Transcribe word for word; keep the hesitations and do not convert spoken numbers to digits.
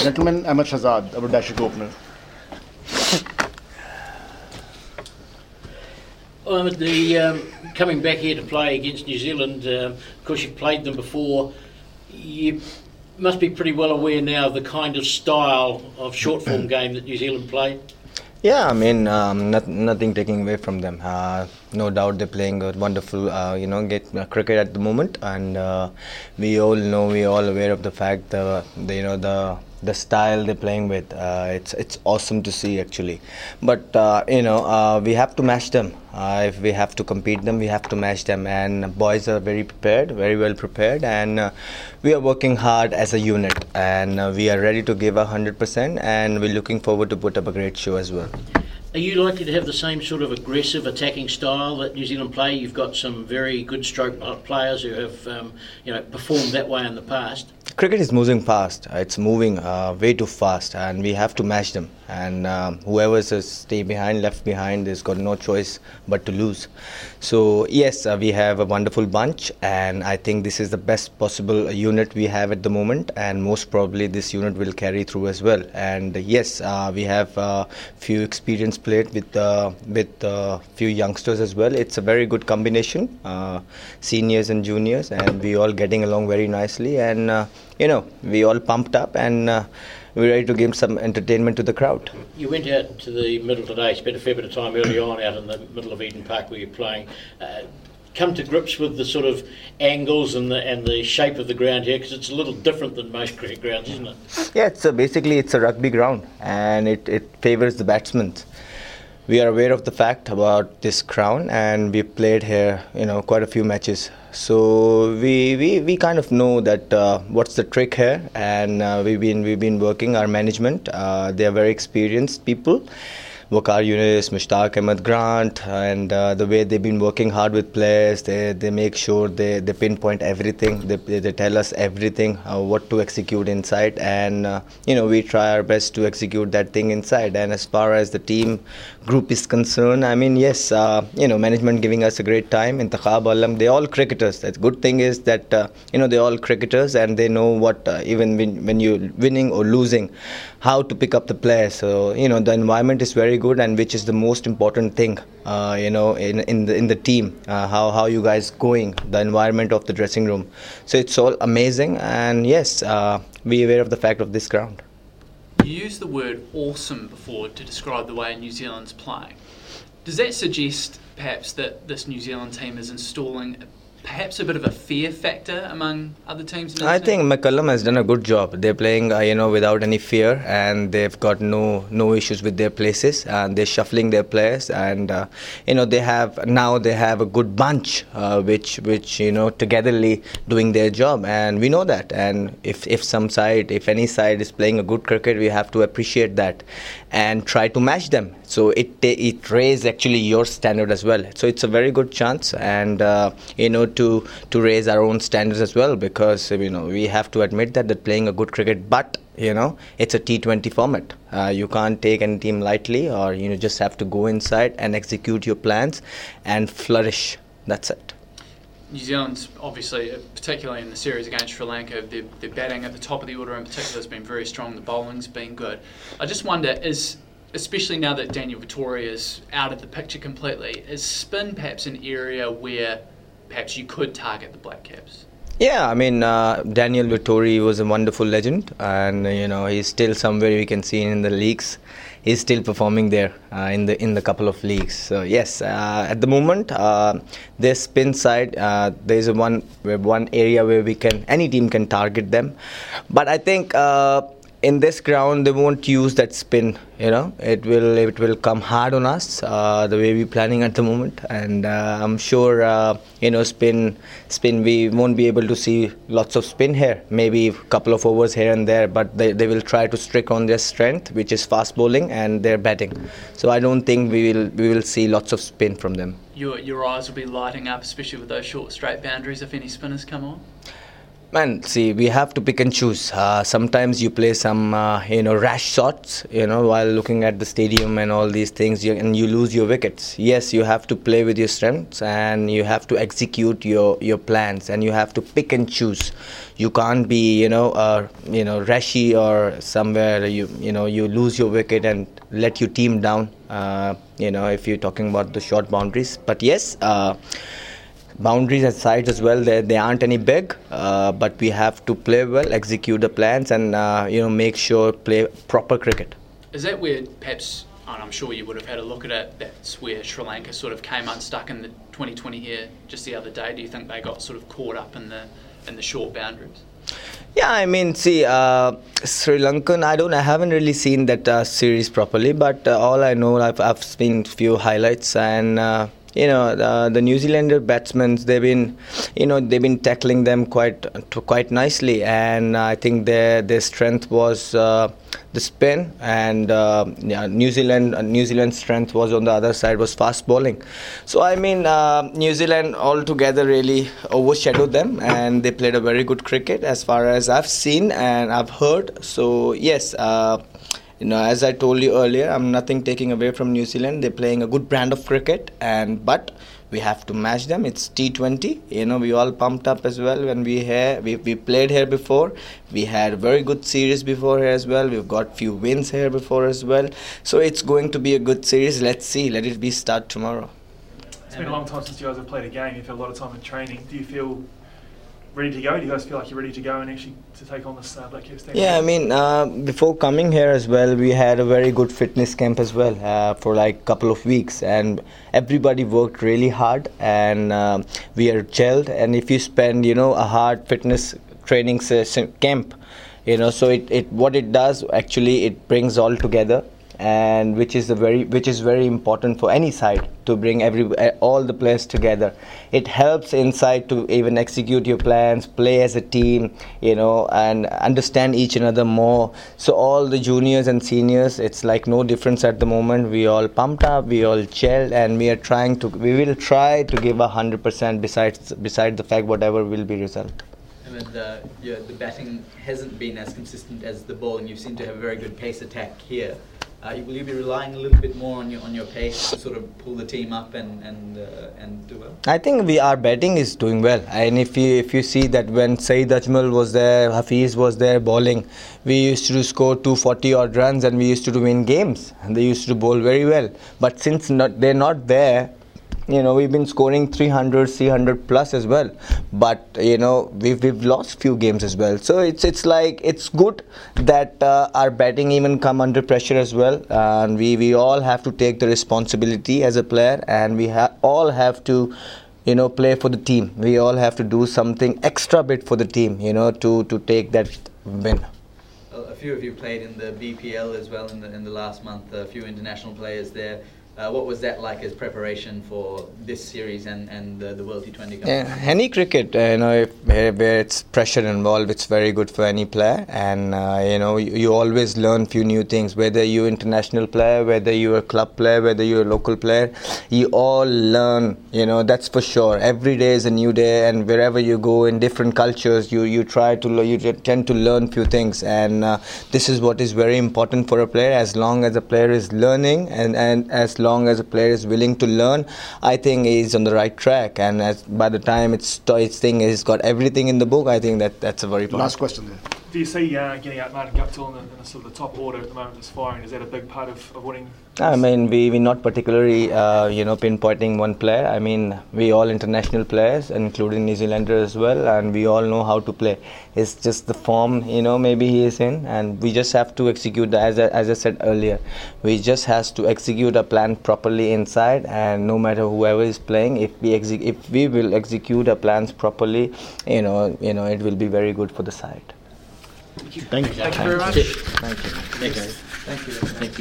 Gentlemen, Ahmed Shahzad, our Dashik opener. Well, the um, coming back here to play against New Zealand, um, of course you've played them before. You must be pretty well aware now of the kind of style of short form game that New Zealand play. Yeah, I mean, um, not, nothing taking away from them. Uh, no doubt they're playing a wonderful, uh, you know, get uh, cricket at the moment, and uh, we all know, we all aware of the fact the, the you know the the style they're playing with. Uh, it's it's awesome to see actually, but uh, you know uh, we have to match them. Uh, if we have to compete them, we have to match them, and boys are very prepared, very well prepared, and uh, we are working hard as a unit, and uh, we are ready to give a hundred percent, and we're looking forward to put up a great show as well. Are you likely to have the same sort of aggressive attacking style that New Zealand play? You've got some very good stroke players who have um, you know performed that way in the past. Cricket is moving fast. It's moving uh, way too fast, and we have to match them. And um, whoever says stay behind, left behind, has got no choice but to lose. So yes, uh, we have a wonderful bunch, and I think this is the best possible unit we have at the moment, and most probably this unit will carry through as well. And uh, yes, uh, we have a uh, few experienced players with uh, with uh, few youngsters as well. It's a very good combination, uh, seniors and juniors, and we all getting along very nicely. And uh, you know, we all pumped up, and uh, we're ready to give some entertainment to the crowd. You went out to the middle today, spent a fair bit of time early on out in the middle of Eden Park where you're playing. Uh, come to grips with the sort of angles and the and the shape of the ground here, because it's a little different than most cricket grounds, isn't it? Yeah, it's a, basically it's a rugby ground, and it, it favours the batsmen. We are aware of the fact about this ground, and we played here, you know, quite a few matches. So we we, we kind of know that uh, what's the trick here, and uh, we've been we've been working. Our management, uh, they are very experienced people. Waqar Younis, Mushtaq Ahmed Grant, and uh, the way they've been working hard with players, they they make sure they, they pinpoint everything. They they tell us everything, uh, what to execute inside, and uh, you know we try our best to execute that thing inside. And as far as the team group is concerned, I mean yes, uh, you know management giving us a great time. Intikhab Alam, they all cricketers. The good thing is that uh, you know they're all cricketers, and they know what uh, even when, when you're winning or losing, how to pick up the players. So you know the environment is very good, and which is the most important thing, uh, you know, in in the in the team. Uh, how how you guys going? The environment of the dressing room. So it's all amazing, and yes, uh, be aware of the fact of this ground. You used the word awesome before to describe the way New Zealand's playing. Does that suggest perhaps that this New Zealand team is installing perhaps a bit of a fear factor among other teams? In I team? think McCullum has done a good job. They're playing, uh, you know, without any fear, and they've got no no issues with their places, and they're shuffling their players, and uh, you know they have now they have a good bunch, uh, which which you know togetherly doing their job, and we know that. And if if some side, if any side is playing a good cricket, we have to appreciate that and try to match them. So it it raises actually your standard as well. So it's a very good chance, and uh, you know. to to raise our own standards as well, because you know we have to admit that they're playing a good cricket, but you know it's a T twenty format. Uh, you can't take any team lightly, or you know just have to go inside and execute your plans and flourish. That's it. New Zealand's obviously, particularly in the series against Sri Lanka, their, their batting at the top of the order in particular has been very strong. The bowling's been good. I just wonder, is especially now that Daniel Vettori is out of the picture completely, is spin perhaps an area where perhaps you could target the Black Caps? Yeah, I mean uh, Daniel Vettori was a wonderful legend, and you know he's still somewhere we can see in the leagues. He's still performing there uh, in the in the couple of leagues. So yes, uh, at the moment, uh, their spin side, uh, there is a one one area where we can any team can target them, but I think. Uh, In this ground, they won't use that spin. You know, it will it will come hard on us uh, the way we're planning at the moment, and uh, I'm sure uh, you know spin spin we won't be able to see lots of spin here. Maybe a couple of overs here and there, but they, they will try to stick on their strength, which is fast bowling and their batting. So I don't think we will we will see lots of spin from them. Your your eyes will be lighting up, especially with those short straight boundaries if any spinners come on. Man, see, we have to pick and choose. Uh, sometimes you play some, uh, you know, rash shots, you know, while looking at the stadium and all these things, you, and you lose your wickets. Yes, you have to play with your strengths, and you have to execute your, your plans, and you have to pick and choose. You can't be, you know, uh, you know, rashy or somewhere you, you know, you lose your wicket and let your team down. Uh, you know, if you're talking about the short boundaries. But yes. Uh, Boundaries aside as well, they, they aren't any big, uh, but we have to play well, execute the plans, and uh, you know, make sure play proper cricket. Is that where perhaps, and I'm sure you would have had a look at it, that's where Sri Lanka sort of came unstuck in the twenty twenty here just the other day? Do you think they got sort of caught up in the in the short boundaries? Yeah, I mean, see, uh, Sri Lankan, I don't, I haven't really seen that uh, series properly, but uh, all I know, I've, I've seen few highlights, and uh, you know, the, the New Zealander batsmen, they've been, you know, they've been tackling them quite, quite nicely, and I think their their strength was uh, the spin, and uh, yeah, New Zealand, uh, New Zealand's strength was on the other side, was fast bowling. So I mean, uh, New Zealand altogether really overshadowed them, and they played a very good cricket as far as I've seen and I've heard. So yes. Uh, You know, as I told you earlier, I'm nothing taking away from New Zealand. They're playing a good brand of cricket, and but we have to match them. It's T twenty. You know, we all pumped up as well when we here. We we played here before. We had a very good series before here as well. We've got few wins here before as well. So it's going to be a good series. Let's see. Let it be start tomorrow. It's been a long time since you guys have played a game. You've had a lot of time in training. Do you feel ready to go? Do you guys feel like you're ready to go and actually to take on this uh, Black Caps team? Yeah, I mean, uh, before coming here as well, we had a very good fitness camp as well uh, for like a couple of weeks, and everybody worked really hard, and uh, we are gelled. And if you spend, you know, a hard fitness training session camp, you know, so it, it what it does actually, it brings all together, and which is a very which is very important for any side, to bring every all the players together. It helps inside to even execute your plans, play as a team, you know, and understand each another more. So all the juniors and seniors, it's like no difference at the moment. We all pumped up, we all gelled, and we are trying to we will try to give a hundred percent besides besides the fact whatever will be result. And uh, yeah, the batting hasn't been as consistent as the bowling. You seem to have a very good pace attack here. Uh, will you be relying a little bit more on your on your pace to sort of pull the team up and and uh, and do well? I think we our batting is doing well, and if you if you see that when Saeed Ajmal was there, Hafiz was there bowling, we used to score two hundred forty odd runs, and we used to win games. And they used to bowl very well. But since not, they're not there, you know, we've been scoring three hundred, three hundred plus as well. But you know, we've we've lost few games as well. So it's it's like it's good that uh, our batting even come under pressure as well. Uh, and we we all have to take the responsibility as a player, and we ha- all have to, you know, play for the team. We all have to do something extra bit for the team, you know, to to take that win. A few of you played in the B P L as well in the in the last month. A few international players there. Uh, what was that like as preparation for this series and, and uh, the World T twenty Cup? Yeah, any cricket, uh, you know, if, where, where it's pressure involved, it's very good for any player. And, uh, you know, you, you always learn few new things, whether you're international player, whether you're a club player, whether you're a local player, you all learn, you know, that's for sure. Every day is a new day, and wherever you go in different cultures, you, you try to, you tend to learn few things. And uh, this is what is very important for a player. As long as a player is learning, and, and as long as a player is willing to learn, I think he's on the right track. And as by the time it's it's thing he's got everything in the book, I think that that's a very important. Last question there. Do you see uh, getting out Martin Guptill in the, in the sort of the top order at the moment that's firing? Is that a big part of, of winning? I mean, we we not particularly uh, you know pinpointing one player. I mean, we all international players, including New Zealanders as well, and we all know how to play. It's just the form, you know, maybe he is in, and we just have to execute the, as I, as I said earlier, we just has to execute a plan properly inside, and no matter whoever is playing, if we exec- if we will execute our plans properly, you know, you know, it will be very good for the side. Thank you. Thank you very much. Thank you. Thank you. Thank you. Thank you.